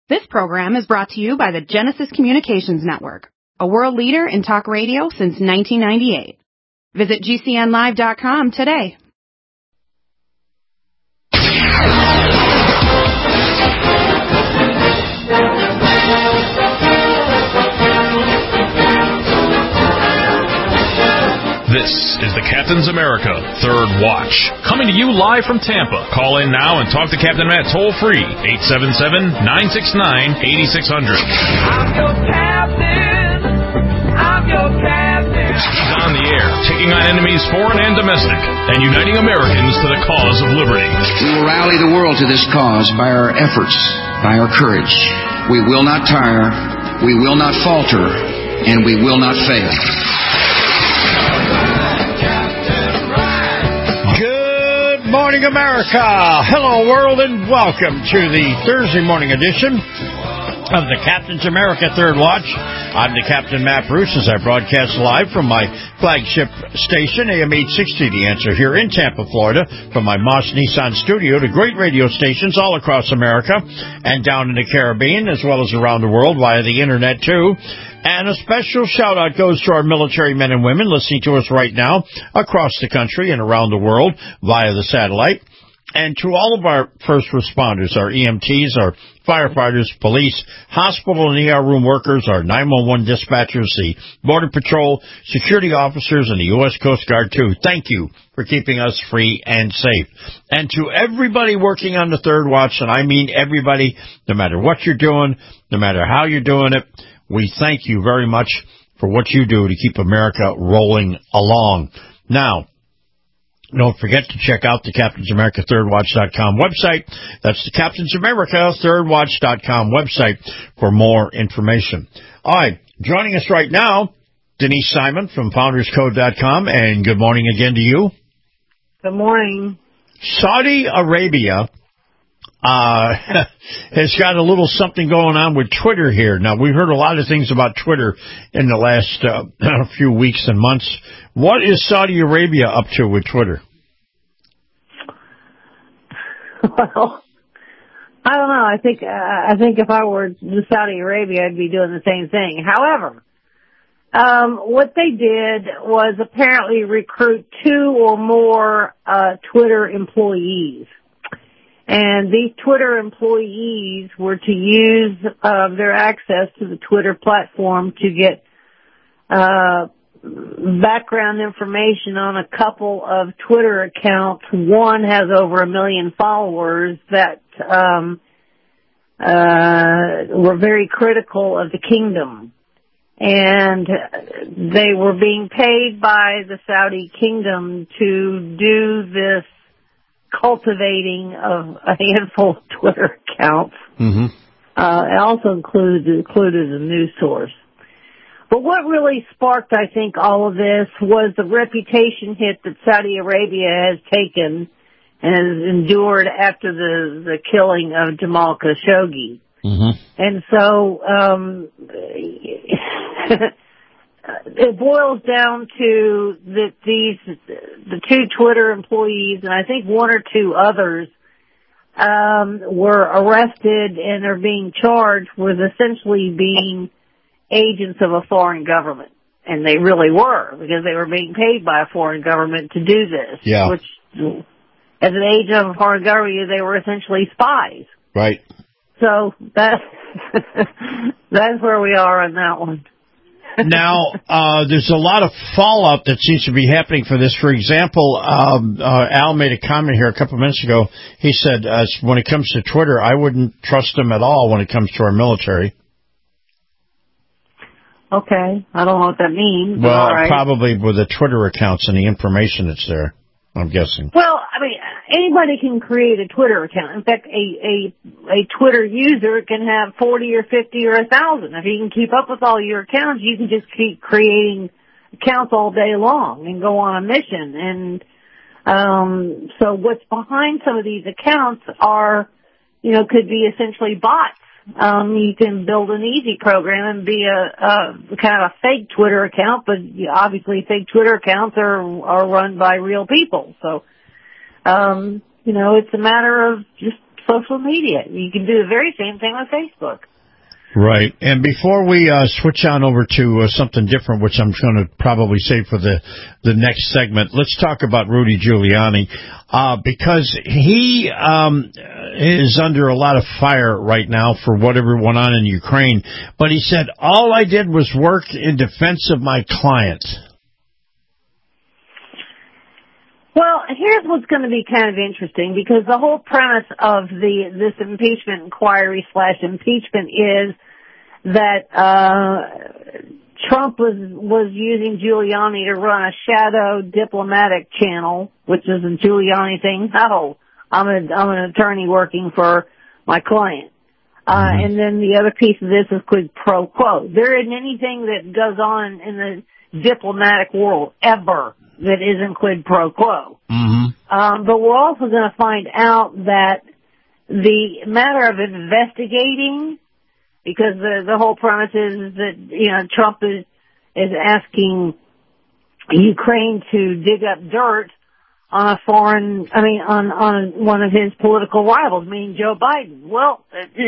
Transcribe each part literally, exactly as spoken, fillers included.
This program is brought to you by the Genesis Communications Network, a world leader in talk radio since nineteen ninety-eight. Visit G C N live dot com today. This is the Captain's America Third Watch, coming to you live from Tampa. Call in now and talk to Captain Matt toll-free, eight seven seven, nine six nine, eight six zero zero. I'm your captain. I'm your captain. He's on the air, taking on enemies foreign and domestic, and uniting Americans to the cause of liberty. We will rally the world to this cause by our efforts, by our courage. We will not tire, we will not falter, and we will not fail. Good morning, America. Hello, world, and welcome to the Thursday morning edition of the Captain's America Third Watch. I'm the Captain, Matt Bruce, as I broadcast live from my flagship station, A M eight sixty, The Answer, here in Tampa, Florida, from my Moss Nissan studio to great radio stations all across America and down in the Caribbean, as well as around the world via the Internet, too. And a special shout-out goes to our military men and women listening to us right now across the country and around the world via the satellite. And to all of our first responders, our E M Ts, our firefighters, police, hospital and E R room workers, our nine one one dispatchers, the Border Patrol, security officers, and the U S Coast Guard, too. Thank you for keeping us free and safe. And to everybody working on the Third Watch, and I mean everybody, no matter what you're doing, no matter how you're doing it, we thank you very much for what you do to keep America rolling along. Now, don't forget to check out the Captain's America Third Watch dot com website. That's the Captain's America Third Watch dot com website for more information. All right, joining us right now, Denise Simon from Founders Code dot com, and good morning again to you. Good morning. Saudi Arabia uh, has got a little something going on with Twitter here. Now, we've heard a lot of things about Twitter in the last uh, few weeks and months. What is Saudi Arabia up to with Twitter? Well, I don't know. I think uh, I think if I were in Saudi Arabia, I'd be doing the same thing. However, um, what they did was apparently recruit two or more uh, Twitter employees. And these Twitter employees were to use uh, their access to the Twitter platform to get uh background information on a couple of Twitter accounts. One has over a million followers that um uh were very critical of the kingdom. And they were being paid by the Saudi kingdom to do this cultivating of a handful of Twitter accounts. Mm-hmm. Uh, it also included, included a news source. But what really sparked, I think, all of this was the reputation hit that Saudi Arabia has taken and has endured after the, the killing of Jamal Khashoggi. Mm-hmm. And so um, it boils down to that these the two Twitter employees, and I think one or two others, um, were arrested and are being charged with essentially being agents of a foreign government. And they really were, because they were being paid by a foreign government to do this. Yeah. Which, as an agent of a foreign government, they were essentially spies. Right. So that that's where we are on that one. Now, uh, there's a lot of fallout that seems to be happening for this. For example, um, uh, Al made a comment here a couple of minutes ago. He said, uh, when it comes to Twitter, I wouldn't trust them at all when it comes to our military. Okay. I don't know what that means. Well, all right. Probably with the Twitter accounts and the information that's there, I'm guessing. Well, I mean, anybody can create a Twitter account. In fact, a, a, a Twitter user can have forty or fifty or a thousand. If you can keep up with all your accounts, you can just keep creating accounts all day long and go on a mission. And, um, so what's behind some of these accounts are, you know, could be essentially bots. Um, you can build an easy program and be a, a kind of a fake Twitter account, but obviously fake Twitter accounts are, are run by real people. So, um, you know, it's a matter of just social media. You can do the very same thing with Facebook. Right. And before we uh, switch on over to uh, something different, which I'm going to probably save for the, the next segment, let's talk about Rudy Giuliani, uh, because he um, is under a lot of fire right now for whatever went on in Ukraine. But he said, all I did was work in defense of my client. Well, here's what's going to be kind of interesting, because the whole premise of the this impeachment inquiry slash impeachment is that uh Trump was was using Giuliani to run a shadow diplomatic channel, which is a Giuliani thing. No, I'm an I'm an attorney working for my client. Uh, mm-hmm. And then the other piece of this is quid pro quo. There isn't anything that goes on in the diplomatic world ever that isn't quid pro quo. Mm-hmm. Um, but we're also going to find out that the matter of investigating, because the the whole premise is that, you know, Trump is is asking Ukraine to dig up dirt on a foreign, I mean, on on one of his political rivals, meaning Joe Biden. Well,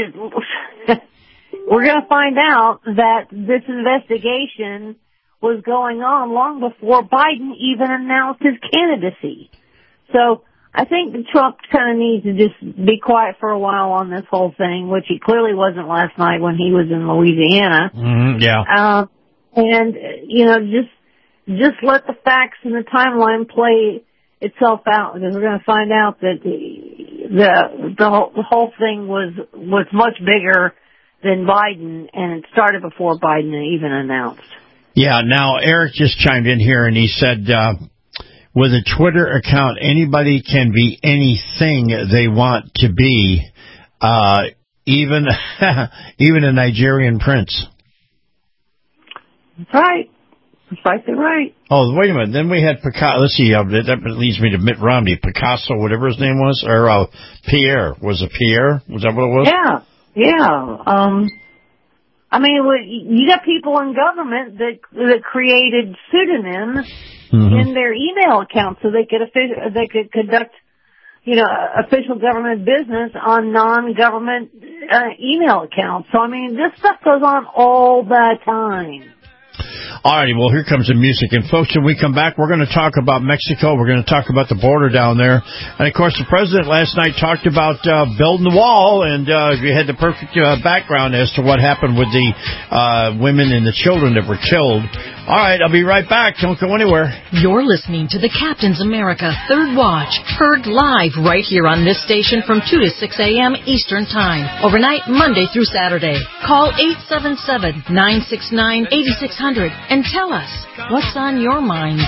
we're going to find out that this investigation was going on long before Biden even announced his candidacy. So I think Trump kind of needs to just be quiet for a while on this whole thing, which he clearly wasn't last night when he was in Louisiana. Mm-hmm, yeah. Um, and, you know, just just let the facts and the timeline play itself out, because we're going to find out that the the the whole, the whole thing was was much bigger than Biden, and it started before Biden even announced. Yeah, now Eric just chimed in here and he said, uh, with a Twitter account, anybody can be anything they want to be, uh, even even a Nigerian prince. That's right. Precisely right. Oh, wait a minute. Then we had Picasso. Let's see. Uh, that leads me to Mitt Romney. Picasso, whatever his name was, or uh, Pierre. Was it Pierre? Was that what it was? Yeah, yeah. Um, I mean, you got people in government that that created pseudonyms mm-hmm. in their email accounts so they could offic- they could conduct, you know, official government business on non-government uh, email accounts. So I mean, this stuff goes on all the time. All righty, well, here comes the music. And, folks, when we come back, we're going to talk about Mexico. We're going to talk about the border down there. And, of course, the president last night talked about uh, building the wall, and uh, you had the perfect uh, background as to what happened with the uh, women and the children that were killed. All right, I'll be right back. Don't go anywhere. You're listening to the Captain's America Third Watch, heard live right here on this station from two to six a.m. Eastern Time, overnight Monday through Saturday. Call eight seven seven, nine six nine, eight six zero zero and tell us what's on your mind.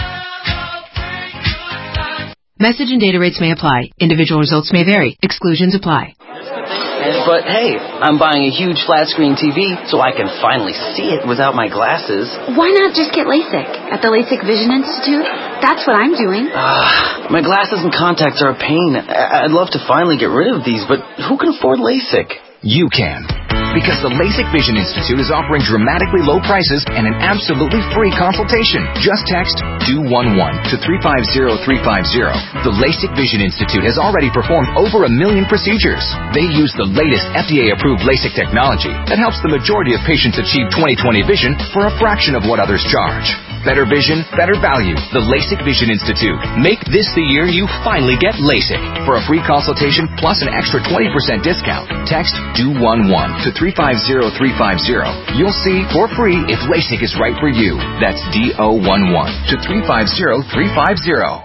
Message and data rates may apply. Individual results may vary. Exclusions apply. But hey, I'm buying a huge flat screen T V so I can finally see it without my glasses. Why not just get LASIK at the LASIK Vision Institute? That's what I'm doing. Uh, my glasses and contacts are a pain. I'd love to finally get rid of these, but who can afford LASIK? You can. Because the LASIK Vision Institute is offering dramatically low prices and an absolutely free consultation. Just text D O one one to three five zero three five zero. The LASIK Vision Institute has already performed over a million procedures. They use the latest F D A-approved LASIK technology that helps the majority of patients achieve twenty twenty vision for a fraction of what others charge. Better vision, better value. The LASIK Vision Institute. Make this the year you finally get LASIK. For a free consultation plus an extra twenty percent discount, text D O one one to three five zero three five zero. You'll see for free if LASIK is right for you. That's D O one one to three five zero three five zero.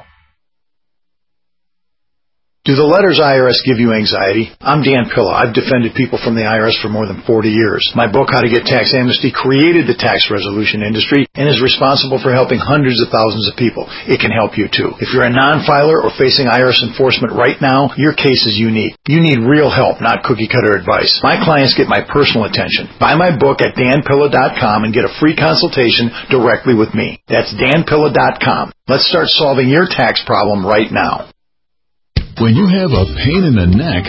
Do the letters I R S give you anxiety? I'm Dan Pilla. I've defended people from the I R S for more than forty years. My book, How to Get Tax Amnesty, created the tax resolution industry and is responsible for helping hundreds of thousands of people. It can help you, too. If you're a non-filer or facing I R S enforcement right now, your case is unique. You need real help, not cookie-cutter advice. My clients get my personal attention. Buy my book at dan pilla dot com and get a free consultation directly with me. That's dan pilla dot com. Let's start solving your tax problem right now. When you have a pain in the neck,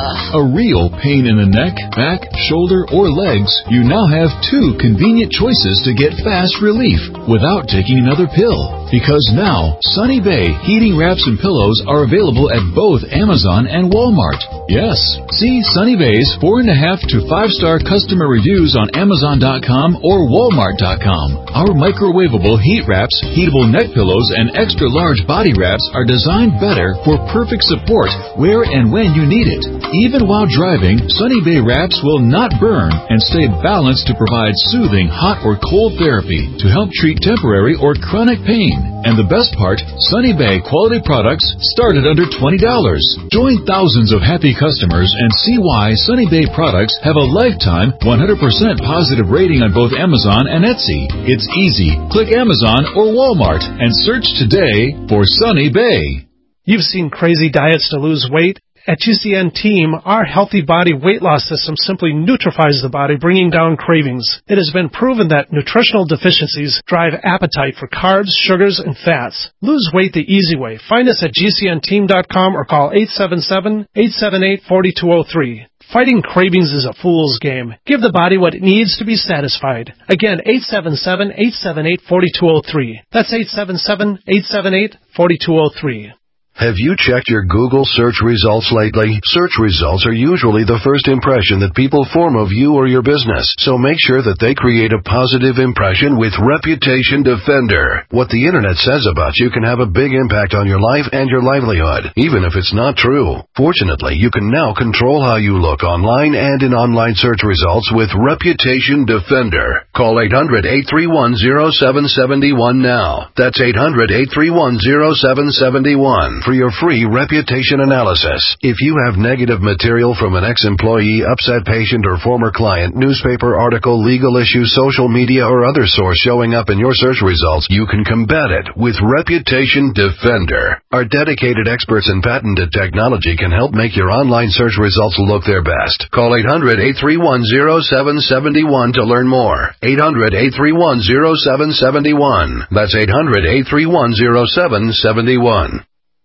a real pain in the neck, back, shoulder, or legs, you now have two convenient choices to get fast relief without taking another pill. Because now, Sunny Bay heating wraps and pillows are available at both Amazon and Walmart. Yes, see Sunny Bay's four and a half to five star customer reviews on Amazon dot com or Walmart dot com. Our microwavable heat wraps, heatable neck pillows, and extra large body wraps are designed better for perfect support where and when you need it. Even while driving, Sunny Bay wraps will not burn and stay balanced to provide soothing hot or cold therapy to help treat temporary or chronic pain. And the best part, Sunny Bay quality products start at under twenty dollars. Join thousands of happy customers and see why Sunny Bay products have a lifetime one hundred percent positive rating on both Amazon and Etsy. It's easy. Click Amazon or Walmart and search today for Sunny Bay. You've seen crazy diets to lose weight. At G C N Team, our Healthy Body Weight Loss System simply neutralizes the body, bringing down cravings. It has been proven that nutritional deficiencies drive appetite for carbs, sugars, and fats. Lose weight the easy way. Find us at G C N team dot com or call eight seven seven, eight seven eight, four two zero three. Fighting cravings is a fool's game. Give the body what it needs to be satisfied. Again, eight seven seven, eight seven eight, four two zero three. That's eight seven seven, eight seven eight, four two zero three. Have you checked your Google search results lately? Search results are usually the first impression that people form of you or your business, so make sure that they create a positive impression with Reputation Defender. What the internet says about you can have a big impact on your life and your livelihood, even if it's not true. Fortunately, you can now control how you look online and in online search results with Reputation Defender. Call eight hundred, eight three one, zero seven seven one now. That's eight hundred, eight three one, zero seven seven one. For your free reputation analysis. If you have negative material from an ex-employee, upset patient, or former client, newspaper article, legal issue, social media, or other source showing up in your search results, you can combat it with Reputation Defender. Our dedicated experts in patented technology can help make your online search results look their best. Call eight hundred, eight three one, zero seven seven one to learn more. eight hundred, eight three one, zero seven seven one. That's eight hundred, eight three one, zero seven seven one.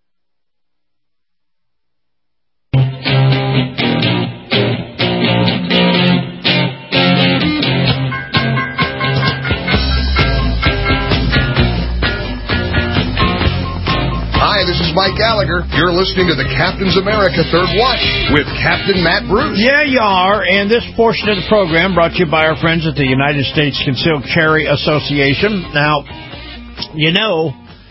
Mike Gallagher. You're listening to the Captain's America Third Watch with Captain Matt Bruce. Yeah, you are. And this portion of the program brought to you by our friends at the United States Concealed Carry Association. Now, you know,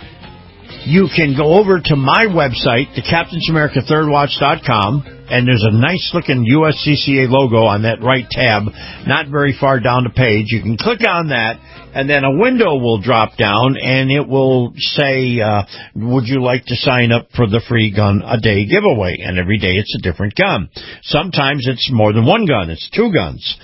you can go over to my website, the Captains America Third Watch dot com, and there's a nice-looking U S C C A logo on that right tab, not very far down the page. You can click on that, and then a window will drop down, and it will say, uh, would you like to sign up for the free gun a day giveaway? And every day it's a different gun. Sometimes it's more than one gun. It's two guns.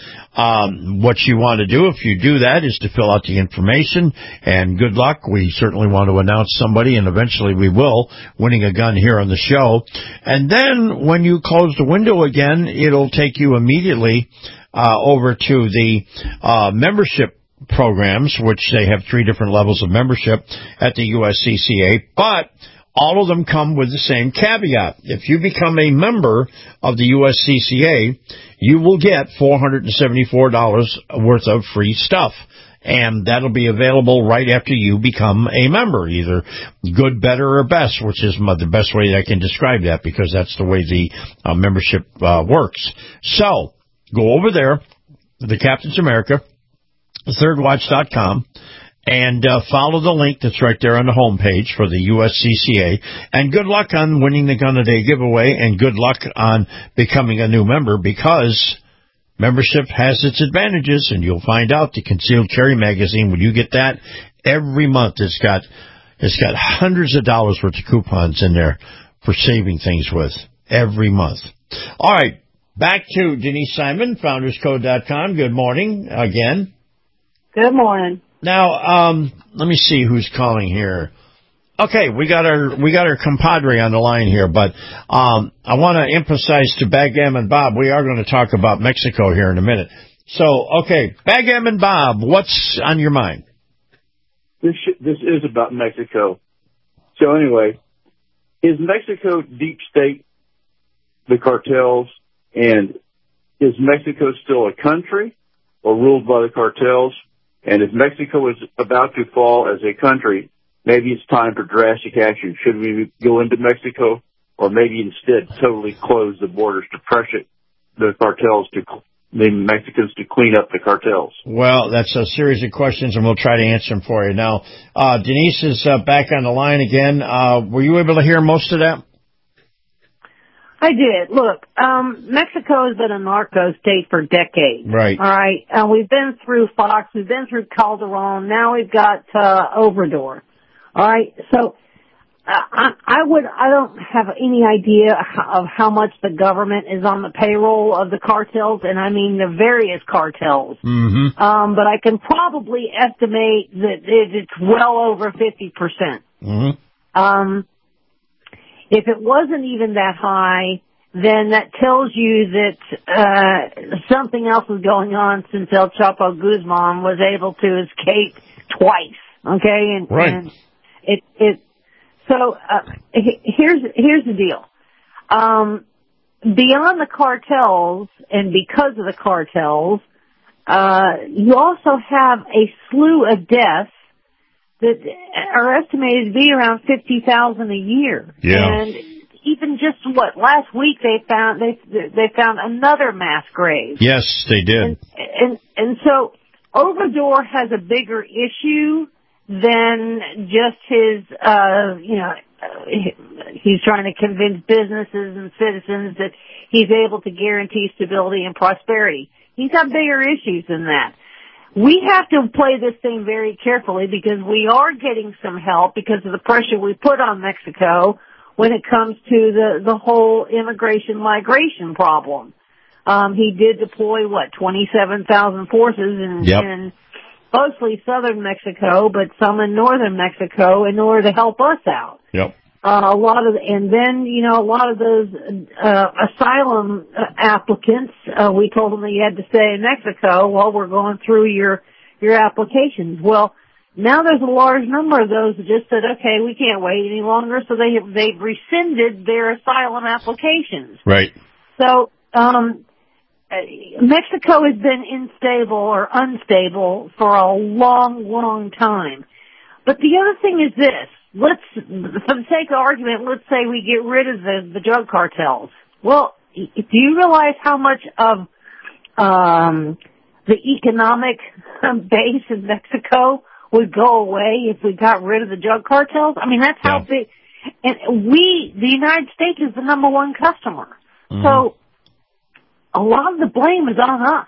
Um, what you want to do, if you do that, is to fill out the information, and good luck. We certainly want to announce somebody, and eventually we will, winning a gun here on the show. And then when you close the window again, it'll take you immediately uh, over to the uh, membership programs, which they have three different levels of membership at the U S C C A, but all of them come with the same caveat. If you become a member of the U S C C A, you will get four hundred seventy-four dollars worth of free stuff. And that'll be available right after you become a member, either good, better, or best, which is my, the best way that I can describe that, because that's the way the uh, membership uh, works. So, go over there, the Captain's America, third watch dot com, and uh, follow the link that's right there on the home page for the U S C C A. And good luck on winning the Gun a Day giveaway, and good luck on becoming a new member, because membership has its advantages, and you'll find out. The Concealed Carry magazine, when you get that, every month it's got it's got hundreds of dollars worth of coupons in there for saving things with every month. All right, back to Denise Simon, founders code dot com. Good morning again. Good morning. Now, um, let me see who's calling here. Okay, we got our we got our compadre on the line here, but um, I want to emphasize to Backgammon Bob, we are going to talk about Mexico here in a minute. So, okay, Backgammon Bob, what's on your mind? This sh- this is about Mexico. So anyway, is Mexico deep state the cartels, and is Mexico still a country or ruled by the cartels? And if Mexico is about to fall as a country, maybe it's time for drastic action. Should we go into Mexico, or maybe instead totally close the borders to pressure the cartels to the Mexicans to clean up the cartels? Well, that's a series of questions, and we'll try to answer them for you. Now, uh, Denise is uh, back on the line again. Uh, were you able to hear most of that? I did. Look, um, Mexico has been a narco state for decades. Right. All right. Uh, we've been through Fox. We've been through Calderon. Now we've got uh, Obrador. All right. So uh, I, I would. I don't have any idea of how much the government is on the payroll of the cartels, and I mean the various cartels. Mm-hmm. Um, but I can probably estimate that it's well over fifty percent. Mm-hmm. Um. If it wasn't even that high, then that tells you that uh something else was going on since El Chapo Guzman was able to escape twice. Okay, and, right. and it it so uh, here's here's the deal. Um, beyond the cartels, and because of the cartels, uh, you also have a slew of deaths that are estimated to be around fifty thousand a year. Yeah. And even just what last week they found they they found another mass grave. Yes, they did. And and, and so Obrador has a bigger issue than just his uh you know he's trying to convince businesses and citizens that he's able to guarantee stability and prosperity. He's got bigger issues than that. We have to play this thing very carefully because we are getting some help because of the pressure we put on Mexico when it comes to the, the whole immigration migration problem. Um, he did deploy, what, twenty-seven thousand forces in, yep. in mostly southern Mexico, but some in northern Mexico in order to help us out. Yep. Uh, a lot of, and then, you know, a lot of those, uh, asylum applicants, uh, we told them that you had to stay in Mexico while we're going through your, your applications. Well, now there's a large number of those that just said, okay, we can't wait any longer, so they have, they've rescinded their asylum applications. Right. So, um, Mexico has been unstable or unstable for a long, long time. But the other thing is this. Let's, for the sake of argument, let's say we get rid of the, the drug cartels. Well, do you realize how much of um, the economic base in Mexico would go away if we got rid of the drug cartels? I mean, that's how yeah. big. And we, the United States, is the number one customer. Mm-hmm. So a lot of the blame is on us.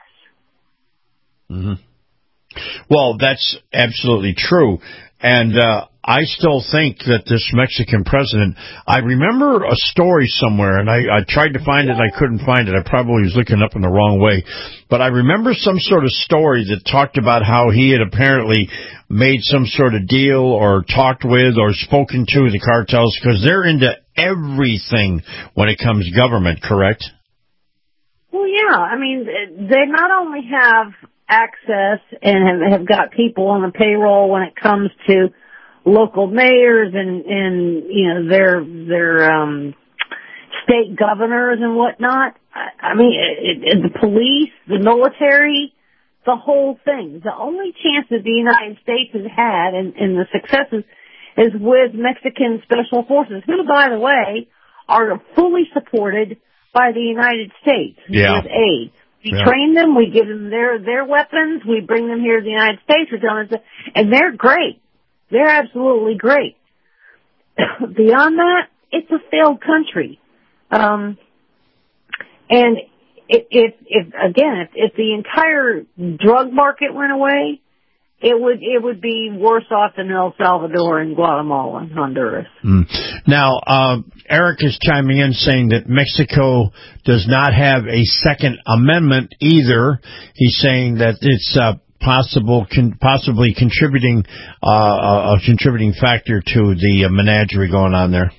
Mm-hmm. Well, that's absolutely true. And uh I still think that this Mexican president, I remember a story somewhere, and I, I tried to find it, I couldn't find it. I probably was looking up in the wrong way. But I remember some sort of story that talked about how he had apparently made some sort of deal or talked with or spoken to the cartels, because they're into everything when it comes to government, correct? Well, yeah. I mean, they not only have access and have, have got people on the payroll when it comes to local mayors and, and, you know, their, their, um, state governors and whatnot. I, I mean, it, it, the police, the military, the whole thing. The only chance that the United States has had in, in the successes is with Mexican special forces, who, by the way, are fully supported by the United States yeah. with aid. We yeah. train them, we give them their, their weapons, we bring them here to the United States, we tell them, and they're great. They're absolutely great. Beyond that, it's a failed country. Um, and if, if, if again, if, if the entire drug market went away, it would, it would be worse off than El Salvador and Guatemala and Honduras. Mm. Now, uh, Eric is chiming in saying that Mexico does not have a Second Amendment either. He's saying that it's, uh, possible, con- possibly contributing, uh, a, a contributing factor to the uh, menagerie going on there?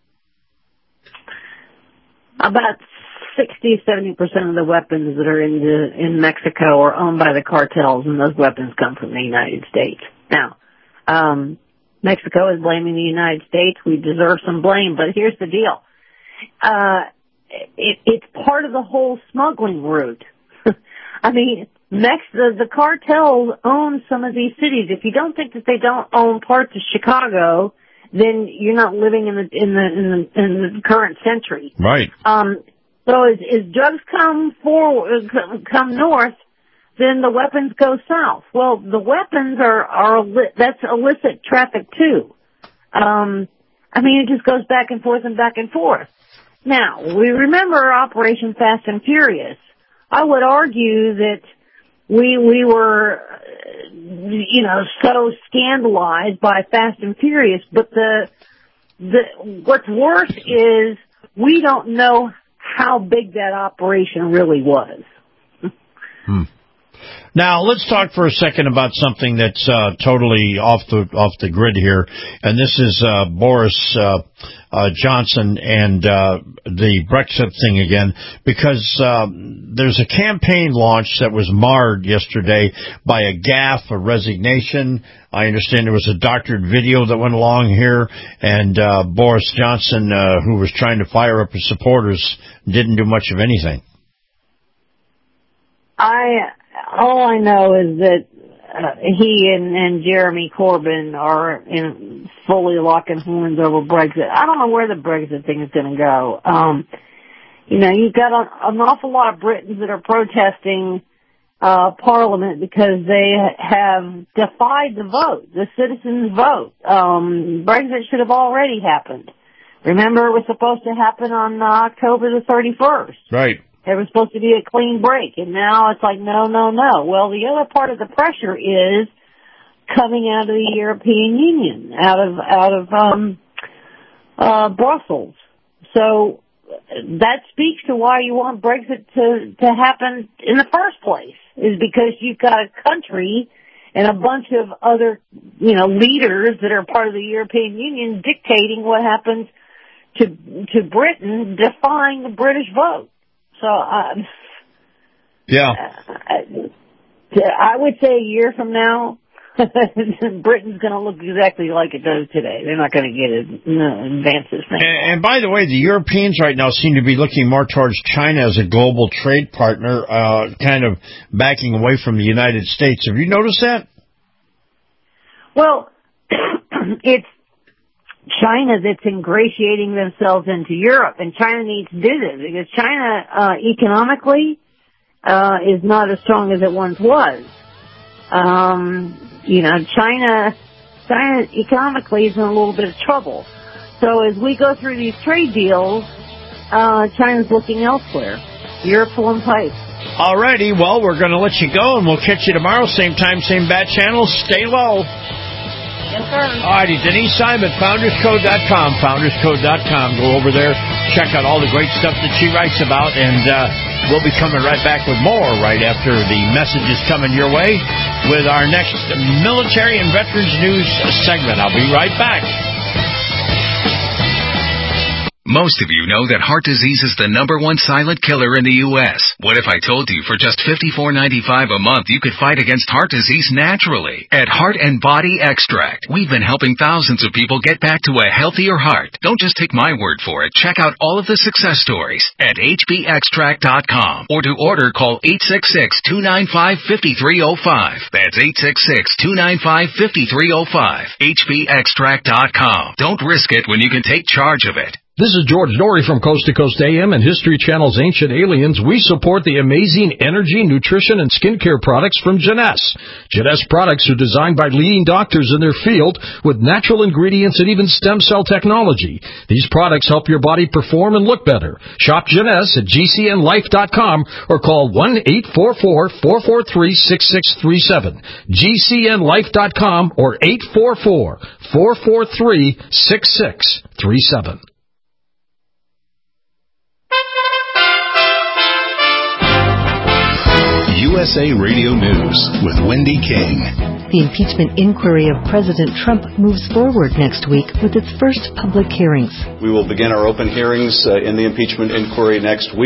About sixty, seventy percent of the weapons that are in the, in Mexico are owned by the cartels, and those weapons come from the United States. Now, um, Mexico is blaming the United States. We deserve some blame, but here's the deal. Uh, it, it's part of the whole smuggling route. I mean, Mex- the, the cartels own some of these cities. If you don't think that they don't own parts of Chicago, then you're not living in the in the in the, in the current century. Right. Um. So as, as drugs come forward, come north, then the weapons go south. Well, the weapons are are that's illicit traffic too. Um. I mean, it just goes back and forth and back and forth. Now we remember Operation Fast and Furious. I would argue that we we were, you know, so scandalized by Fast and Furious, but the the what's worse is we don't know how big that operation really was. Hmm. Now, let's talk for a second about something that's uh, totally off the off the grid here, and this is uh, Boris uh, uh, Johnson and uh, the Brexit thing again, because um, there's a campaign launch that was marred yesterday by a gaffe, a resignation. I understand there was a doctored video that went along here, and uh, Boris Johnson, uh, who was trying to fire up his supporters, didn't do much of anything. I... All I know is that uh, he and, and Jeremy Corbyn are in fully locking horns over Brexit. I don't know where the Brexit thing is going to go. Um, you know, you've got a, an awful lot of Britons that are protesting uh, Parliament because they have defied the vote, the citizens' vote. Um, Brexit should have already happened. Remember, it was supposed to happen on uh, October the thirty-first. Right. It was supposed to be a clean break, and now it's like, no, no, no. Well, the other part of the pressure is coming out of the European Union, out of, out of, um, uh, Brussels. So that speaks to why you want Brexit to, to happen in the first place, is because you've got a country and a bunch of other, you know, leaders that are part of the European Union dictating what happens to, to Britain, defying the British vote. So, um, yeah, I would say a year from now, Britain's going to look exactly like it does today. They're not going to get it, no, advances. And, and by the way, the Europeans right now seem to be looking more towards China as a global trade partner, uh, kind of backing away from the United States. Have you noticed that? Well, it's China that's ingratiating themselves into Europe, and China needs to do this because China uh, economically uh, is not as strong as it once was. Um, you know, China, China economically is in a little bit of trouble. So as we go through these trade deals, uh, China's looking elsewhere. Europe's pulling pipe. All righty, well, we're going to let you go, and we'll catch you tomorrow, same time, same bat channel. Stay low. Yes, sir. All righty, Denise Simon, founders code dot com, founders code dot com. Go over there, check out all the great stuff that she writes about, and uh, we'll be coming right back with more right after the messages coming your way with our next military and veterans news segment. I'll be right back. Most of you know that heart disease is the number one silent killer in the U S What if I told you for just fifty-four ninety-five a month you could fight against heart disease naturally? At Heart and Body Extract, we've been helping thousands of people get back to a healthier heart. Don't just take my word for it. Check out all of the success stories at H B extract dot com, or to order, call eight six six, two nine five, five three zero five. That's eight six six, two nine five, five three zero five. H B extract dot com. Don't risk it when you can take charge of it. This is George Norrie from Coast to Coast A M and History Channel's Ancient Aliens. We support the amazing energy, nutrition, and skincare products from Jeunesse. Jeunesse products are designed by leading doctors in their field with natural ingredients and even stem cell technology. These products help your body perform and look better. Shop Jeunesse at G C N life dot com or call one eight four four, four four three, six six three seven. G C N life dot com or eight four four, four four three, six six three seven. U S A Radio News with Wendy King. The impeachment inquiry of President Trump moves forward next week with its first public hearings. We will begin our open hearings uh, in the impeachment inquiry next week.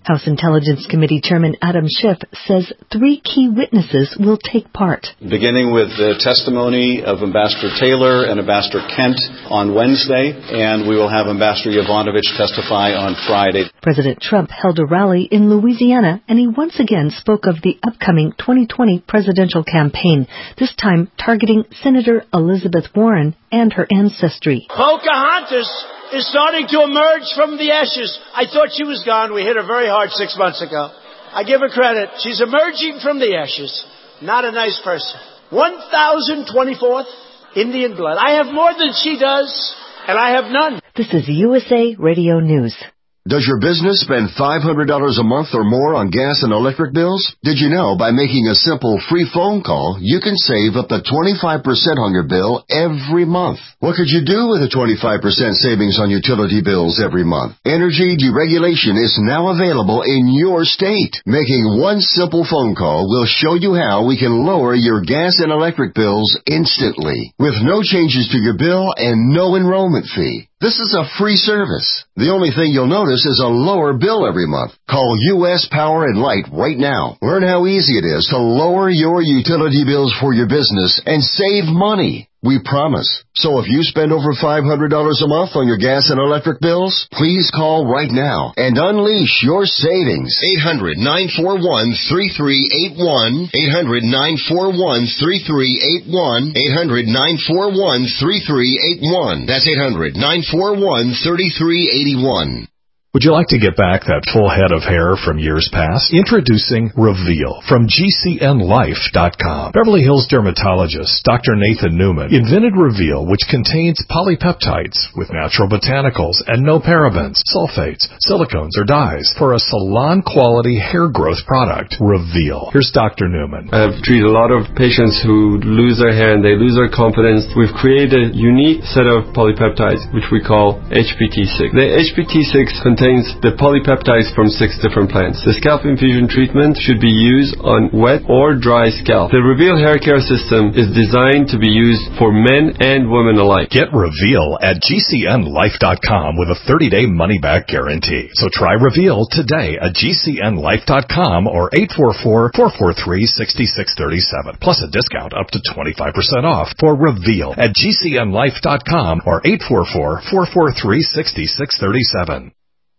House Intelligence Committee Chairman Adam Schiff says three key witnesses will take part. Beginning with the testimony of Ambassador Taylor and Ambassador Kent on Wednesday, and we will have Ambassador Yovanovitch testify on Friday. President Trump held a rally in Louisiana, and he once again spoke of the upcoming twenty twenty presidential campaign, this time targeting Senator Elizabeth Warren and her ancestry. Pocahontas is starting to emerge from the ashes. I thought she was gone. We hit her very hard six months ago. I give her credit. She's emerging from the ashes. Not a nice person. one thousand twenty-fourth Indian blood. I have more than she does, and I have none. This is U S A Radio News. Does your business spend five hundred dollars a month or more on gas and electric bills? Did you know by making a simple free phone call, you can save up to twenty-five percent on your bill every month? What could you do with a twenty-five percent savings on utility bills every month? Energy deregulation is now available in your state. Making one simple phone call will show you how we can lower your gas and electric bills instantly, with no changes to your bill and no enrollment fee. This is a free service. The only thing you'll notice is a lower bill every month. Call U S Power and Light right now. Learn how easy it is to lower your utility bills for your business and save money. We promise. So if you spend over five hundred dollars a month on your gas and electric bills, please call right now and unleash your savings. eight hundred, nine four one, three three eight one. eight hundred, nine four one, three three eight one. eight hundred, nine four one, three three eight one. That's eight hundred, nine four one, three three eight one. Would you like to get back that full head of hair from years past? Introducing Reveal from G C N Life dot com. Beverly Hills dermatologist Doctor Nathan Newman invented Reveal, which contains polypeptides with natural botanicals and no parabens, sulfates, silicones, or dyes for a salon-quality hair growth product. Reveal. Here's Doctor Newman. I've treated a lot of patients who lose their hair and they lose their confidence. We've created a unique set of polypeptides, which we call H P T six. The H P T six contains contains the polypeptides from six different plants. The scalp infusion treatment should be used on wet or dry scalp. The Reveal hair care system is designed to be used for men and women alike. Get Reveal at G C N Life dot com with a thirty-day money-back guarantee. So try Reveal today at G C N Life dot com or eight four four, four four three, six six three seven, plus a discount up to twenty-five percent off for Reveal at G C N Life dot com or eight four four, four four three, six six three seven.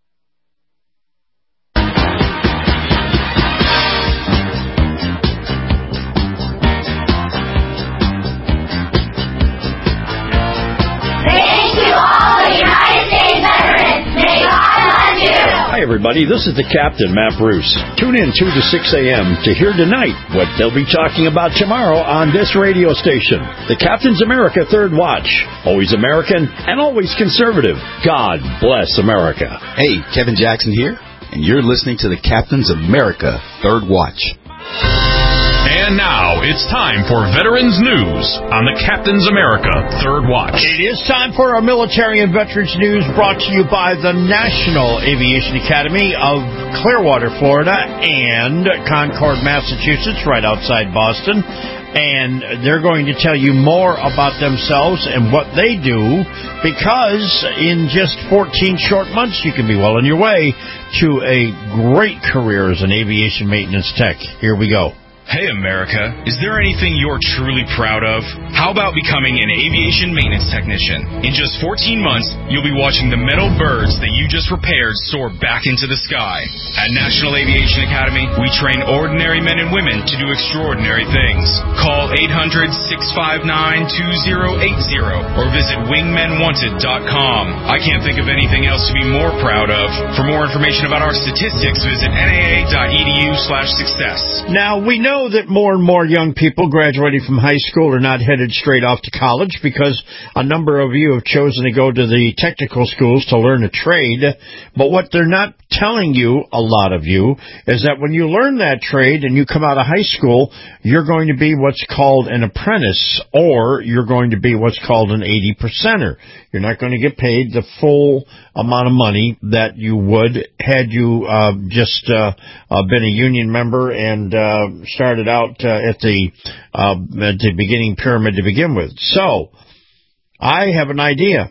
Hi, everybody. This is the Captain, Matt Bruce. Tune in two to six a.m. to hear tonight what they'll be talking about tomorrow on this radio station. The Captain's America Third Watch. Always American and always conservative. God bless America. Hey, Kevin Jackson here, and you're listening to the Captain's America Third Watch. And now it's time for Veterans News on the Captain's America Third Watch. It is time for our military and veterans news, brought to you by the National Aviation Academy of Clearwater, Florida, and Concord, Massachusetts, right outside Boston. And they're going to tell you more about themselves and what they do, because in just fourteen short months, you can be well on your way to a great career as an aviation maintenance tech. Here we go. Hey, America, is there anything you're truly proud of? How about becoming an aviation maintenance technician? In just fourteen months, you'll be watching the metal birds that you just repaired soar back into the sky. At National Aviation Academy, we train ordinary men and women to do extraordinary things. Call eight hundred, six five nine, two zero eight zero or visit wingmen wanted dot com. I can't think of anything else to be more proud of. For more information about our statistics, visit N A A dot E D U slash success. Now, we know that more and more young people graduating from high school are not headed straight off to college, because a number of you have chosen to go to the technical schools to learn a trade. But what they're not telling you, a lot of you, is that when you learn that trade and you come out of high school, you're going to be what's called an apprentice, or you're going to be what's called an eighty percenter. You're not going to get paid the full amount of money that you would had you uh, just uh, uh, been a union member and uh, started out uh, at the uh, at the beginning pyramid to begin with. So, I have an idea.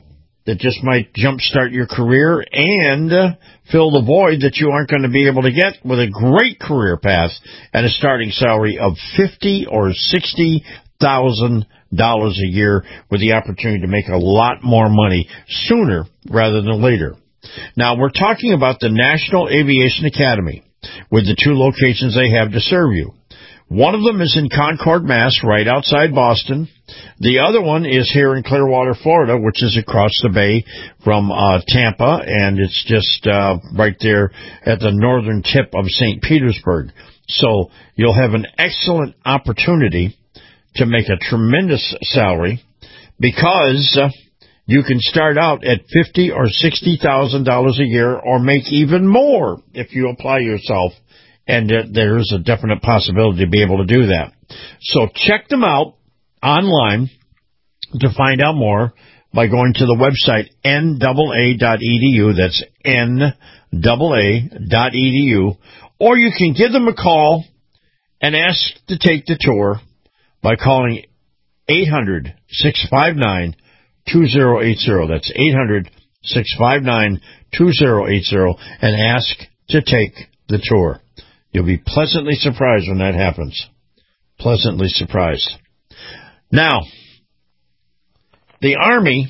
that just might jumpstart your career and uh, fill the void that you aren't going to be able to get with a great career path and a starting salary of fifty or sixty thousand dollars a year, with the opportunity to make a lot more money sooner rather than later. Now, we're talking about the National Aviation Academy, with the two locations they have to serve you. One of them is in Concord, Mass, right outside Boston. The other one is here in Clearwater, Florida, which is across the bay from uh, Tampa, and it's just uh, right there at the northern tip of Saint Petersburg. So you'll have an excellent opportunity to make a tremendous salary, because uh, you can start out at fifty thousand dollars or sixty thousand dollars a year, or make even more if you apply yourself. And uh, there's a definite possibility to be able to do that. So check them out online to find out more by going to the website N A A dot E D U. That's N A A dot E D U. Or you can give them a call and ask to take the tour by calling eight hundred, six five nine, two zero eight zero. That's eight hundred, six five nine, two zero eight zero, and ask to take the tour. You'll be pleasantly surprised when that happens. Pleasantly surprised. Now, the Army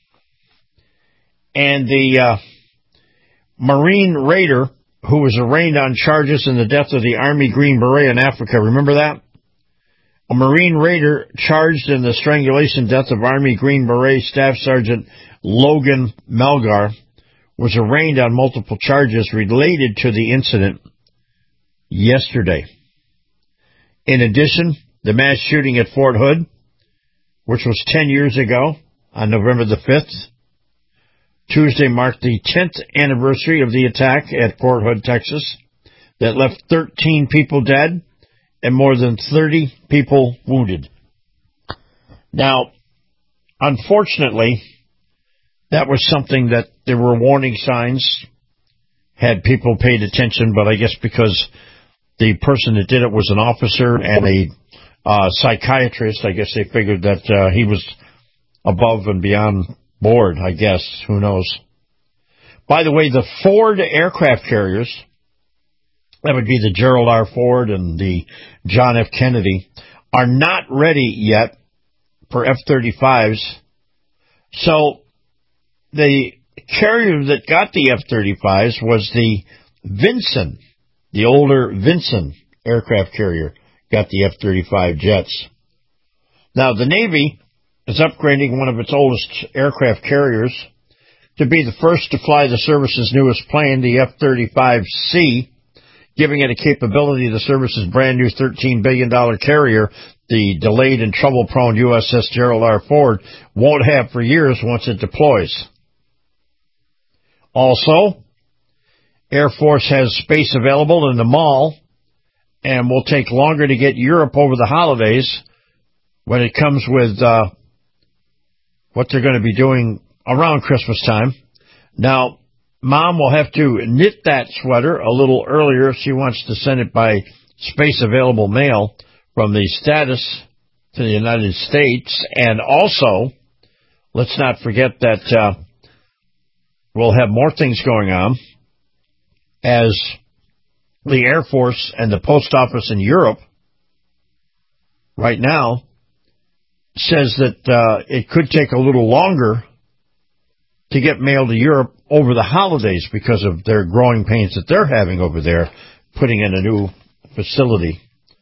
and the uh, Marine Raider who was arraigned on charges in the death of the Army Green Beret in Africa, remember that? A Marine Raider charged in the strangulation death of Army Green Beret Staff Sergeant Logan Melgar was arraigned on multiple charges related to the incident yesterday. In addition, the mass shooting at Fort Hood, which was ten years ago on November the fifth, Tuesday marked the tenth anniversary of the attack at Fort Hood, Texas, that left thirteen people dead and more than thirty people wounded. Now, unfortunately, that was something that there were warning signs, had people paid attention, but I guess because the person that did it was an officer and a uh, psychiatrist, I guess they figured that uh, he was above and beyond board, I guess. Who knows? By the way, the Ford aircraft carriers, that would be the Gerald R. Ford and the John F. Kennedy, are not ready yet for F thirty-fives. So the carrier that got the F thirty-fives was the Vinson. The older Vinson aircraft carrier got the F thirty-five jets. Now, the Navy is upgrading one of its oldest aircraft carriers to be the first to fly the service's newest plane, the F thirty-five C, giving it a capability the service's brand-new thirteen billion dollars carrier, the delayed and trouble-prone U S S Gerald R. Ford, won't have for years once it deploys. Also, Air Force has space available in the mall and will take longer to get Europe over the holidays when it comes with uh, what they're going to be doing around Christmas time. Now, Mom will have to knit that sweater a little earlier if she wants to send it by space available mail from the Status to the United States. And also, let's not forget that uh, we'll have more things going on, as the Air Force and the Post Office in Europe right now says that uh, it could take a little longer to get mail to Europe over the holidays because of their growing pains that they're having over there, putting in a new facility.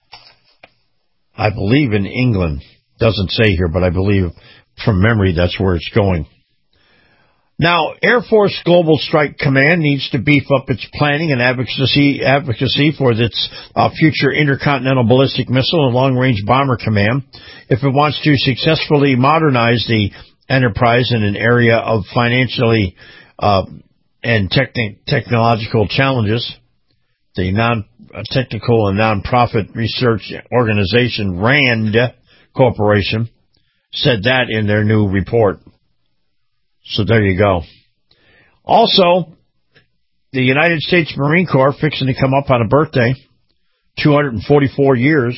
I believe in England. Doesn't say here, but I believe from memory that's where it's going. Now, Air Force Global Strike Command needs to beef up its planning and advocacy advocacy for its uh, future intercontinental ballistic missile and long-range bomber command if it wants to successfully modernize the enterprise in an area of financially uh, and techni- technological challenges. The non-technical and non-profit research organization RAND Corporation said that in their new report. So there you go. Also, the United States Marine Corps fixing to come up on a birthday, two hundred forty-four years.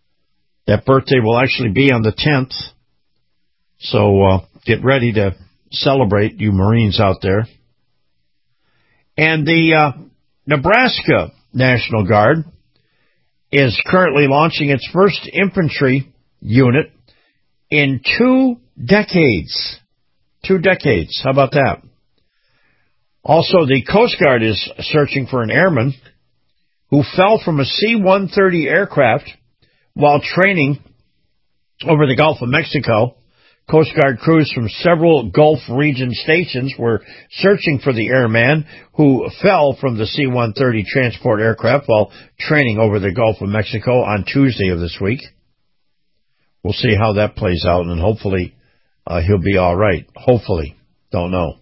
That birthday will actually be on the tenth. So uh, get ready to celebrate, you Marines out there. And the uh, Nebraska National Guard is currently launching its first infantry unit in two decades. Two decades. How about that? Also, the Coast Guard is searching for an airman who fell from a C one thirty aircraft while training over the Gulf of Mexico. Coast Guard crews from several Gulf region stations were searching for the airman who fell from the C one thirty transport aircraft while training over the Gulf of Mexico on Tuesday of this week. We'll see how that plays out, and hopefully uh, he'll be all right. Hopefully. Don't know.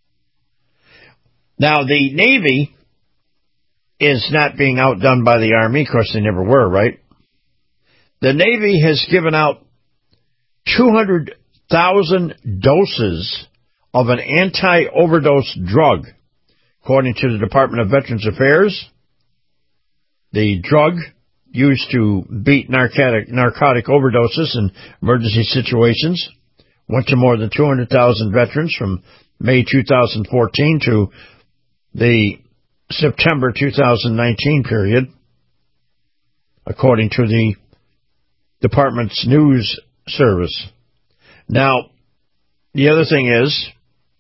Now, the Navy is not being outdone by the Army. Of course, they never were, right? The Navy has given out two hundred thousand doses of an anti-overdose drug. According to the Department of Veterans Affairs, the drug used to beat narcotic, narcotic overdoses in emergency situations went to more than two hundred thousand veterans from May two thousand fourteen to the September two thousand nineteen period, according to the Department's news service. Now, the other thing is,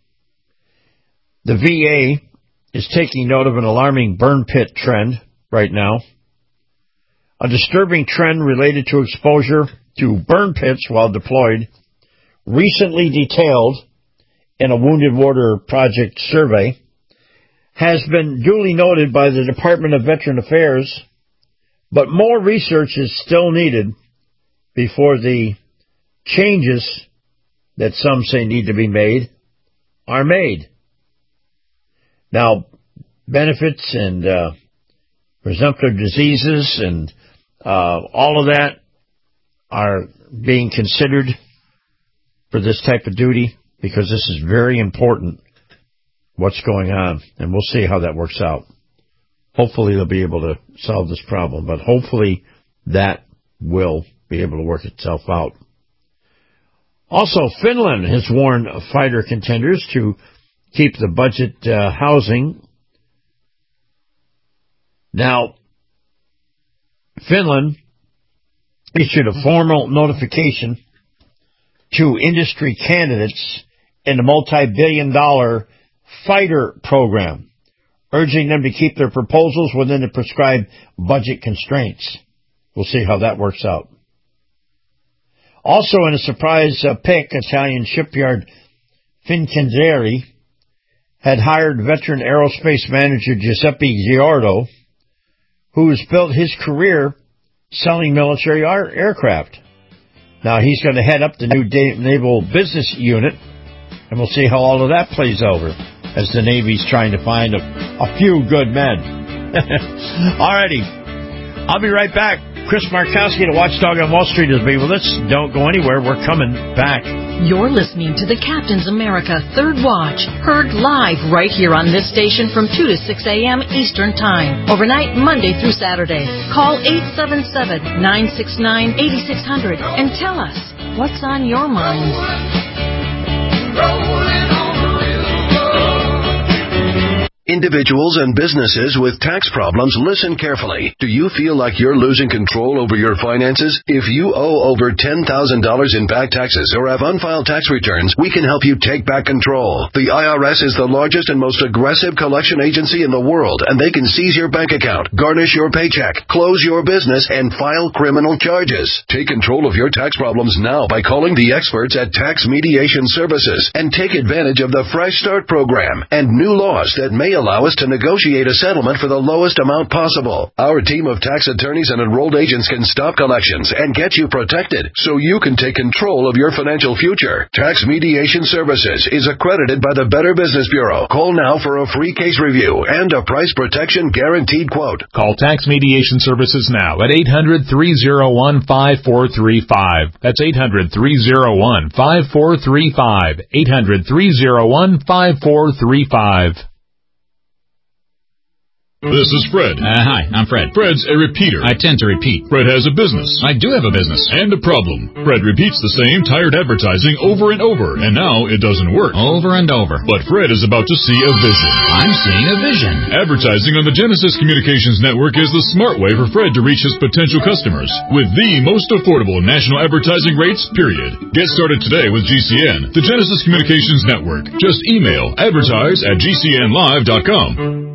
the V A is taking note of an alarming burn pit trend right now. A disturbing trend related to exposure to burn pits while deployed, recently detailed in a Wounded Warrior Project survey, has been duly noted by the Department of Veteran Affairs, but more research is still needed before the changes that some say need to be made are made. Now, benefits and uh, presumptive diseases and uh, all of that are being considered for this type of duty because this is very important, what's going on, and we'll see how that works out. Hopefully they'll be able to solve this problem, but hopefully that will be able to work itself out. Also, Finland has warned fighter contenders to keep the budget uh, housing. Now, Finland issued a formal notification to industry candidates in the multi-billion dollar fighter program, urging them to keep their proposals within the prescribed budget constraints. We'll see how that works out. Also, in a surprise uh, pick, Italian shipyard Fincantieri had hired veteran aerospace manager Giuseppe Giordo, who has built his career selling military ar- aircraft. Now, he's going to head up the new naval business unit, and we'll see how all of that plays over as the Navy's trying to find a, a few good men. Alrighty, I'll be right back. Chris Markowski, the Watchdog on Wall Street, is be with us. Don't go anywhere. We're coming back. You're listening to the Captain's America Third Watch, heard live right here on this station from two to six a.m. Eastern Time, overnight Monday through Saturday. Call eight seven seven, nine six nine, eight six zero zero and tell us what's on your mind. Individuals and businesses with tax problems, listen carefully. Do you feel like you're losing control over your finances? If you owe over ten thousand dollars in back taxes or have unfiled tax returns, we can help you take back control. The I R S is the largest and most aggressive collection agency in the world, and they can seize your bank account, garnish your paycheck, close your business, and file criminal charges. Take control of your tax problems now by calling the experts at Tax Mediation Services and take advantage of the Fresh Start program and new laws that may allow us to negotiate a settlement for the lowest amount possible. Our team of tax attorneys and enrolled agents can stop collections and get you protected so you can take control of your financial future. Tax Mediation Services is accredited by the Better Business Bureau. Call now for a free case review and a price protection guaranteed quote. Call Tax Mediation Services now at eight hundred, three oh one, five four three five. That's eight hundred, three oh one, five four three five. eight hundred, three oh one, five four three five. This is Fred. Uh, hi, I'm Fred. Fred's a repeater. I tend to repeat. Fred has a business. I do have a business. And a problem. Fred repeats the same tired advertising over and over, and now it doesn't work. Over and over. But Fred is about to see a vision. I'm seeing a vision. Advertising on the Genesis Communications Network is the smart way for Fred to reach his potential customers with the most affordable national advertising rates, period. Get started today with G C N, the Genesis Communications Network. Just email advertise at G C N live dot com.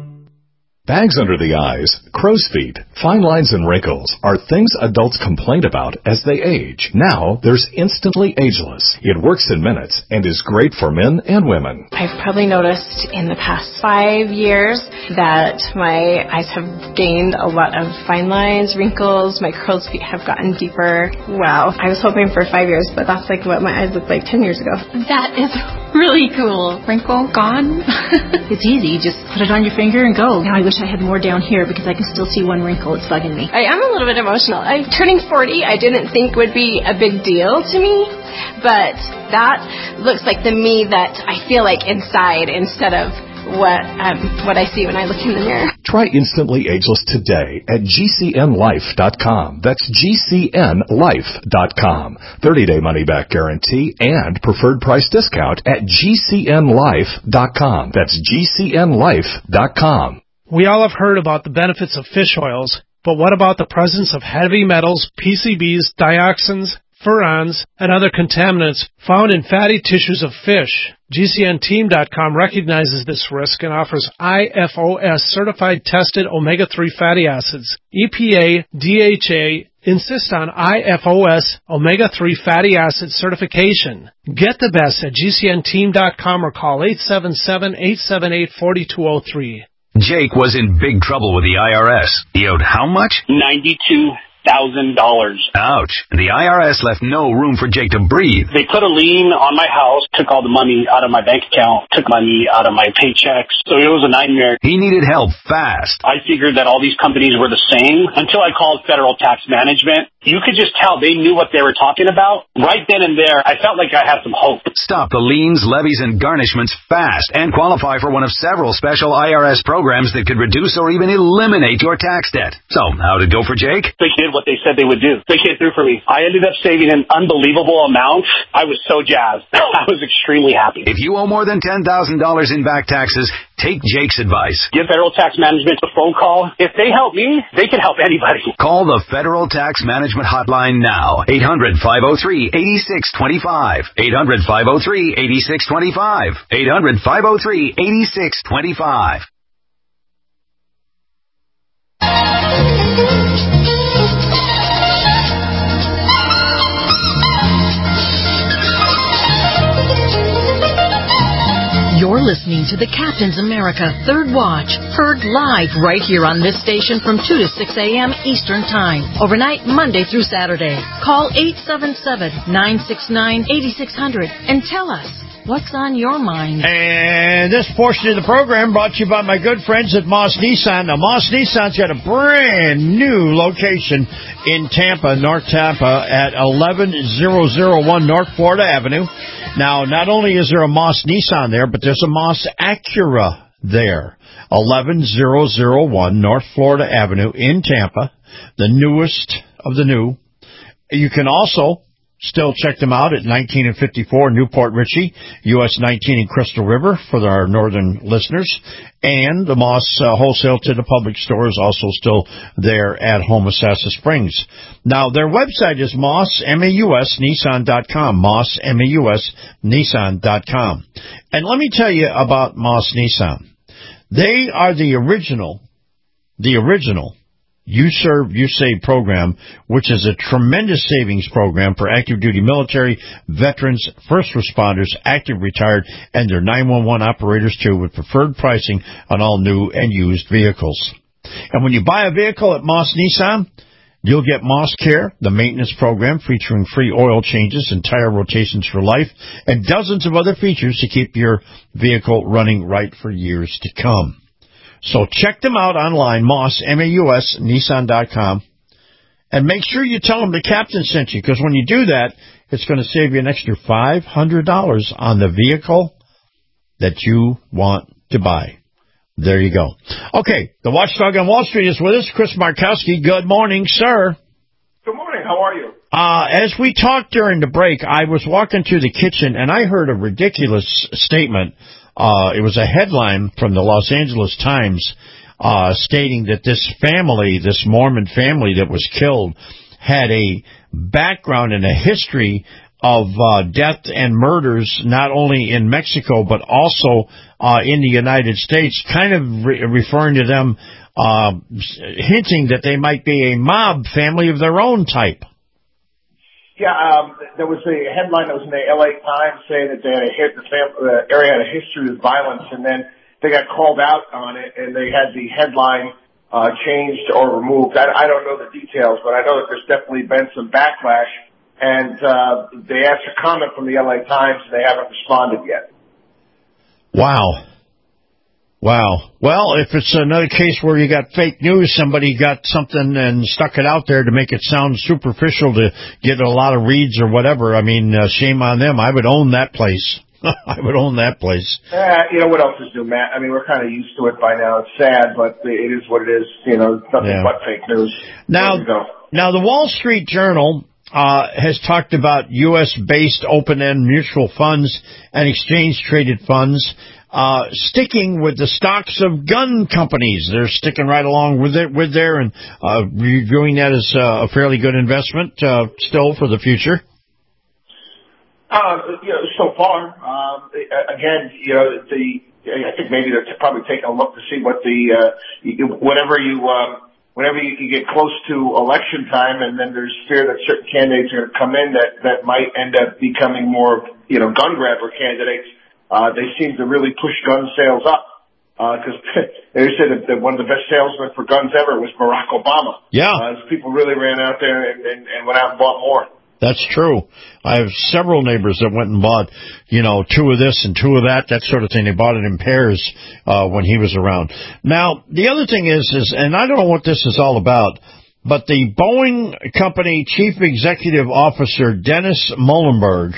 Bags under the eyes, crow's feet, fine lines and wrinkles are things adults complain about as they age. Now, there's Instantly Ageless. It works in minutes and is great for men and women. I've probably noticed in the past five years that my eyes have gained a lot of fine lines, wrinkles, my crow's feet have gotten deeper. Wow. I was hoping for five years, but that's like what my eyes looked like ten years ago. That is really cool. Wrinkle gone. It's easy. You just put it on your finger and go. Now I wish I had more down here because I can still see one wrinkle. It's bugging me. I am a little bit emotional. I, turning forty, I didn't think would be a big deal to me, but that looks like the me that I feel like inside instead of what um, what I see when I look in the mirror. Try Instantly Ageless today at G C N life dot com. That's G C N life dot com. thirty-day money-back guarantee and preferred price discount at G C N life dot com. That's G C N life dot com. We all have heard about the benefits of fish oils, but what about the presence of heavy metals, P C Bs, dioxins, furans, and other contaminants found in fatty tissues of fish? G C N team dot com recognizes this risk and offers I F O S-certified tested omega three fatty acids. E P A, D H A insist on I F O S omega three fatty acid certification. Get the best at G C N team dot com or call eight seven seven, eight seven eight, four two zero three. Jake was in big trouble with the I R S. He owed how much? ninety-two thousand dollars. Ouch. The I R S left no room for Jake to breathe. They put a lien on my house, took all the money out of my bank account, took money out of my paychecks. So it was a nightmare. He needed help fast. I figured that all these companies were the same until I called Federal Tax Management. You could just tell they knew what they were talking about. Right then and there, I felt like I had some hope. Stop the liens, levies, and garnishments fast and qualify for one of several special I R S programs that could reduce or even eliminate your tax debt. So, how'd it go for Jake? They did what they said they would do. They came through for me. I ended up saving an unbelievable amount. I was so jazzed. I was extremely happy. If you owe more than ten thousand dollars in back taxes, take Jake's advice. Give Federal Tax Management a phone call. If they help me, they can help anybody. Call the Federal Tax Management Hotline now. eight hundred, five oh three, eight six two five. eight hundred, five oh three, eight six two five. eight hundred, five oh three, eight six two five. You're listening to the Captain's America Third Watch, heard live right here on this station from two to six a.m. Eastern Time, overnight Monday through Saturday. Call eight seven seven, nine six nine, eight six zero zero and tell us what's on your mind. And this portion of the program brought to you by my good friends at Moss Nissan. Now, Moss Nissan's got a brand new location in Tampa, North Tampa, at eleven thousand one North Florida Avenue. Now, not only is there a Moss Nissan there, but there's a Moss Acura there. eleven thousand one North Florida Avenue in Tampa, the newest of the new. You can also still check them out at nineteen and fifty-four Newport Richey, U S nineteen in Crystal River for our northern listeners. And the Moss uh, Wholesale to the Public store is also still there at Homosassa Springs. Now, their website is Moss, M A U S, Nissan dot com, Moss, M A U S, Nissan dot com. And let me tell you about Moss Nissan. They are the original, the original You Serve, You Save program, which is a tremendous savings program for active duty military, veterans, first responders, active retired, and their nine one one operators too, with preferred pricing on all new and used vehicles. And when you buy a vehicle at Moss Nissan, you'll get Moss Care, the maintenance program featuring free oil changes and tire rotations for life, and dozens of other features to keep your vehicle running right for years to come. So check them out online, Moss, M A U S, Nissan dot com. And make sure you tell them the captain sent you, because when you do that, it's going to save you an extra five hundred dollars on the vehicle that you want to buy. There you go. Okay, the watchdog on Wall Street is with us, Chris Markowski. Good morning, sir. Good morning. How are you? Uh, as we talked during the break, I was walking through the kitchen, and I heard a ridiculous statement. Uh, it was a headline from the Los Angeles Times uh, stating that this family, this Mormon family that was killed, had a background and a history of uh, death and murders, not only in Mexico, but also uh, in the United States, kind of re- referring to them, uh, hinting that they might be a mob family of their own type. Yeah, um, there was a headline that was in the L A Times saying that they had a hit, the, fam- the area had a history of violence, and then they got called out on it, and they had the headline uh, changed or removed. I, I don't know the details, but I know that there's definitely been some backlash. And uh, they asked a comment from the L A Times, and they haven't responded yet. Wow. Wow. Well, if it's another case where you got fake news, somebody got something and stuck it out there to make it sound superficial to get a lot of reads or whatever, I mean, uh, shame on them. I would own that place. I would own that place. Uh, you know, what else is new, Matt? I mean, we're kind of used to it by now. It's sad, but it is what it is. You know, nothing yeah. but fake news. Now, now, the Wall Street Journal Uh, has talked about U S-based open-end mutual funds and exchange-traded funds uh, sticking with the stocks of gun companies. They're sticking right along with it, with there, and uh, reviewing that as uh, a fairly good investment uh, still for the future. Uh, you know, so far, um, again, you know, the I think maybe they're probably taking a look to see what the uh, whatever you. Um, Whenever you, you get close to election time, and then there's fear that certain candidates are going to come in that, that might end up becoming more, you know, gun grabber candidates, uh, they seem to really push gun sales up. Uh, cause they said that, that one of the best salesmen for guns ever was Barack Obama. Yeah. Uh, people really ran out there and, and, and went out and bought more. That's true. I have several neighbors that went and bought, you know, two of this and two of that, that sort of thing. They bought it in pairs uh, when he was around. Now, the other thing is, is, and I don't know what this is all about, but the Boeing Company Chief Executive Officer, Dennis Muilenburg,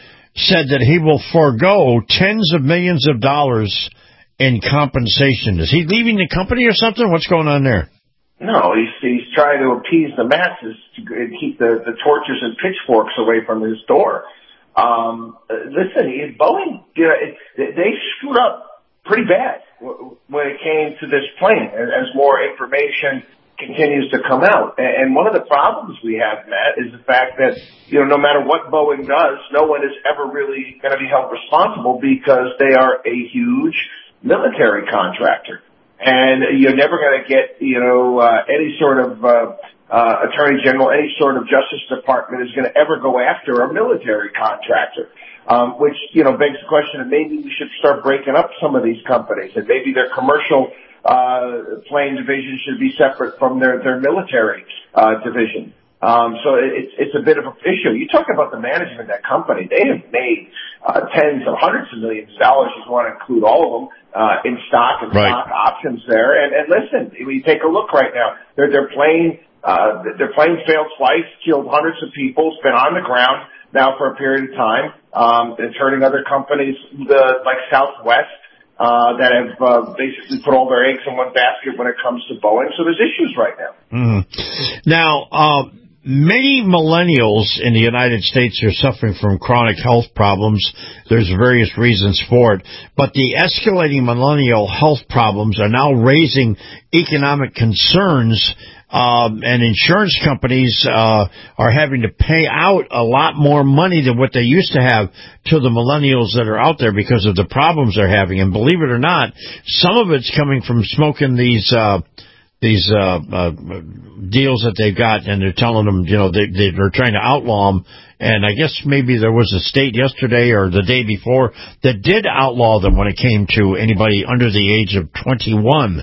said that he will forego tens of millions of dollars in compensation. Is he leaving the company or something? What's going on there? No, he's he's trying to appease the masses to keep the, the torches and pitchforks away from his door. Um, listen, Boeing, you know, it, they screwed up pretty bad when it came to this plane, as more information continues to come out. And one of the problems we have, Matt, is the fact that, you know, no matter what Boeing does, no one is ever really going to be held responsible because they are a huge military contractor. And you're never going to get, you know, uh, any sort of uh, uh, attorney general, any sort of Justice Department is going to ever go after a military contractor, um, which, you know, begs the question of maybe we should start breaking up some of these companies, and maybe their commercial uh, plane division should be separate from their, their military uh, division. Um, so it's, it's a bit of an issue. You talk about the management of that company. They have made uh, tens of hundreds of millions of dollars, if you want to include all of them, uh, in stock and right. stock options there. And, and listen, we take a look right now. Their, their plane, uh, their plane failed twice, killed hundreds of people. It's been on the ground now for a period of time. Um, it's hurting other companies, the, like Southwest, uh, that have, uh, basically put all their eggs in one basket when it comes to Boeing. So there's issues right now. Mm-hmm. Now, uh, many millennials in the United States are suffering from chronic health problems. There's various reasons for it. But the escalating millennial health problems are now raising economic concerns, um, and insurance companies uh, are having to pay out a lot more money than what they used to have to the millennials that are out there because of the problems they're having. And believe it or not, some of it's coming from smoking these uh these uh, uh deals that they've got, and they're telling them, you know, they, they're trying to outlaw them. And I guess maybe there was a state yesterday or the day before that did outlaw them when it came to anybody under the age of twenty-one.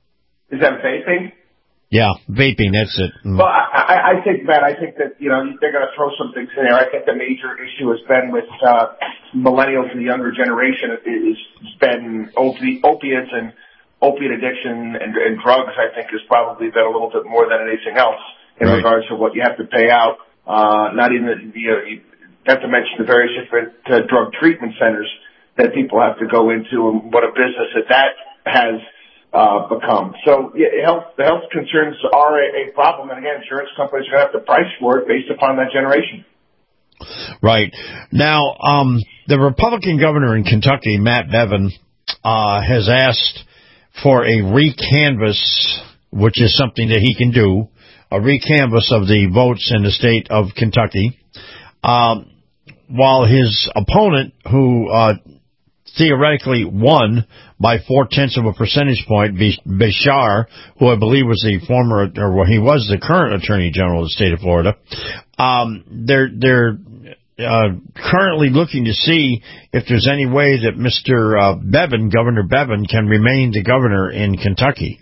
Is that vaping? Yeah, vaping, that's it. Mm. Well, I, I think, Matt, I think that, you know, they're going to throw some things in there. I think the major issue has been with uh millennials and the younger generation is been opi- opiates and opiate addiction and, and drugs. I think has probably been a little bit more than anything else in right. regards to what you have to pay out. Uh, not even, you know, you have to mention the various different uh, drug treatment centers that people have to go into, and what a business that that has uh, become. So yeah, health, the health concerns are a, a problem. And again, insurance companies are going to have to price for it based upon that generation. Right. Now, um, the Republican governor in Kentucky, Matt Bevin, uh, has asked for a recanvass, which is something that he can do, a recanvass of the votes in the state of Kentucky, um, while his opponent, who uh, theoretically won by four-tenths of a percentage point, Beshear, who I believe was the former, or well, he was the current Attorney General of the state of Florida, um, they're they're uh, currently looking to see if there's any way that Mister Uh, Bevin, Governor Bevin, can remain the governor in Kentucky.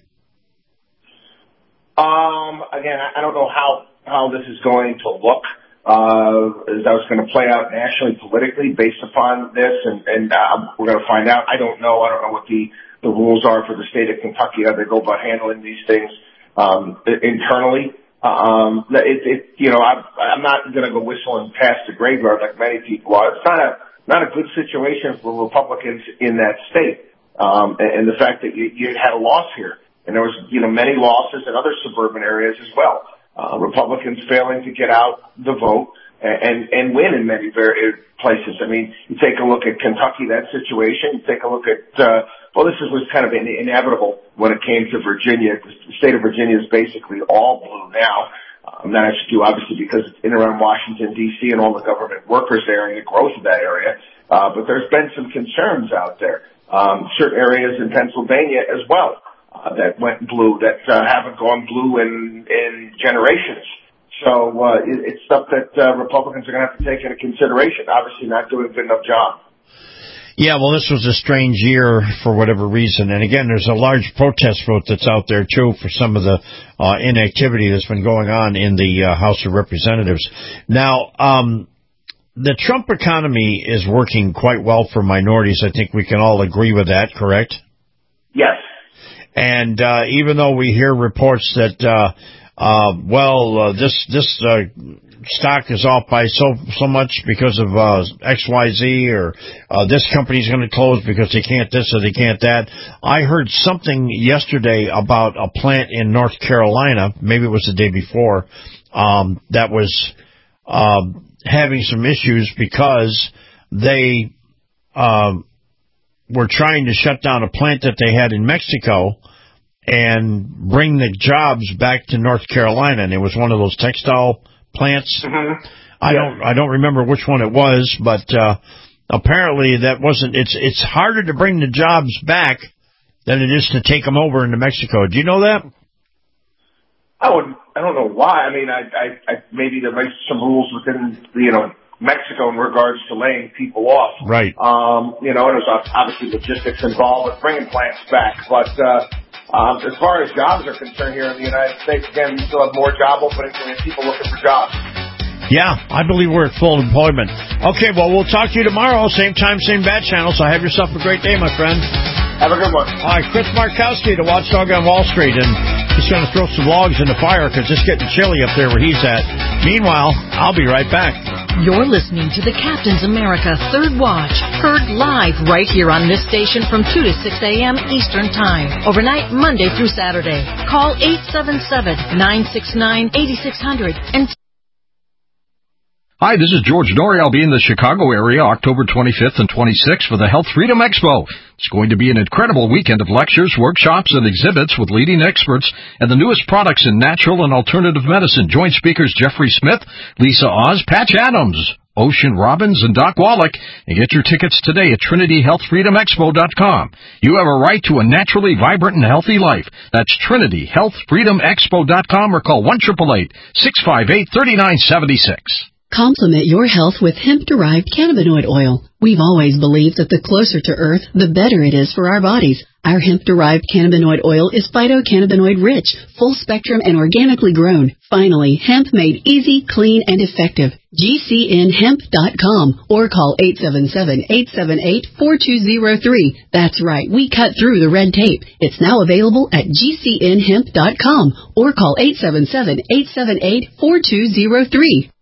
Um, again, I don't know how, how this is going to look, uh, as I was going to play out nationally, politically, based upon this, and, and, uh, we're going to find out. I don't know. I don't know what the, the rules are for the state of Kentucky, how they go about handling these things, um, internally. Um, it, it, you know, I, I'm not going to go whistling past the graveyard like many people are. It's not a, not a good situation for Republicans in that state. Um, and, and the fact that you, you had a loss here. And there was, you know, many losses in other suburban areas as well. Uh, Republicans failing to get out the vote and, and, and win in many very places. I mean, you take a look at Kentucky, that situation. You take a look at, uh, well, this is, was kind of in, inevitable when it came to Virginia. The state of Virginia is basically all blue now. Um, that has to do, obviously, because it's in and around Washington, D C, and all the government workers there and the growth of that area. Uh, but there's been some concerns out there. Um, certain areas in Pennsylvania as well. Uh, that went blue, that uh, haven't gone blue in, in generations. So uh, it, it's stuff that uh, Republicans are going to have to take into consideration. Obviously not doing a good enough job. Yeah, well, this was a strange year for whatever reason. And again, there's a large protest vote that's out there, too, for some of the uh, inactivity that's been going on in the uh, House of Representatives. Now, um, the Trump economy is working quite well for minorities. I think we can all agree with that, correct? Yes. And uh, even though we hear reports that, uh, uh, well, uh, this this uh, stock is off by so so much because of uh, X Y Z, or uh, this company's going to close because they can't this or they can't that. I heard something yesterday about a plant in North Carolina, maybe it was the day before, um, that was uh, having some issues because they uh, were trying to shut down a plant that they had in Mexico and bring the jobs back to North Carolina. And it was one of those textile plants. Mm-hmm. I yeah. don't, I don't remember which one it was, but, uh, apparently that wasn't, it's, it's harder to bring the jobs back than it is to take them over into Mexico. Do you know that? I would, I don't know why. I mean, I, I, I maybe there might be some rules within, you know, Mexico in regards to laying people off. Right. Um, you know, and there's obviously logistics involved with bringing plants back, but, uh, Um, as far as jobs are concerned here in the United States, again, we still have more job openings than people looking for jobs. Yeah, I believe we're at full employment. Okay, well, we'll talk to you tomorrow, same time, same bat channel, so have yourself a great day, my friend. Have a good one. All right, Chris Markowski, the Watchdog on Wall Street, and he's going to throw some logs in the fire because it's getting chilly up there where he's at. Meanwhile, I'll be right back. You're listening to the Captain's America Third Watch, heard live right here on this station from two to six a.m. Eastern Time, overnight Monday through Saturday. Call eight seven seven, nine six nine, eight six zero zero and Hi, this is George Norrie. I'll be in the Chicago area October twenty-fifth and twenty-sixth for the Health Freedom Expo. It's going to be an incredible weekend of lectures, workshops, and exhibits with leading experts and the newest products in natural and alternative medicine. Join speakers Jeffrey Smith, Lisa Oz, Patch Adams, Ocean Robbins, and Doc Wallach, and get your tickets today at Trinity Health Freedom Expo dot com. You have a right to a naturally vibrant and healthy life. That's Trinity Health Freedom Expo dot com or call one eight eight eight, six five eight, three nine seven six. Complement your health with hemp-derived cannabinoid oil. We've always believed that the closer to Earth, the better it is for our bodies. Our hemp-derived cannabinoid oil is phytocannabinoid rich, full spectrum, and organically grown. Finally, hemp made easy, clean, and effective. G C N hemp dot com or call eight seven seven, eight seven eight, four two zero three. That's right, we cut through the red tape. It's now available at G C N hemp dot com or call eight seven seven, eight seven eight, four two zero three.